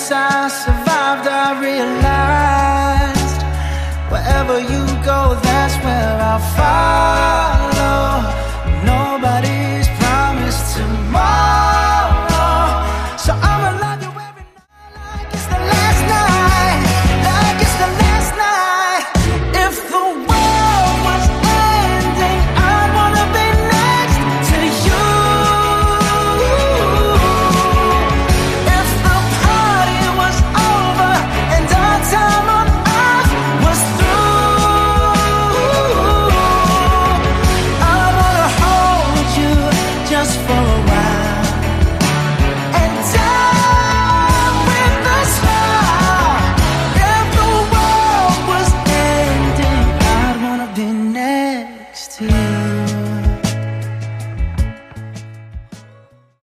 since I survived, I realized wherever you go, that's where I'll follow. Nobody's promised tomorrow, so I'ma love you every night like it's the last night, like it's the last night. If the world was ending, I'd wanna be next to you. If the party was over and our time on earth was through, I wanna hold you just for a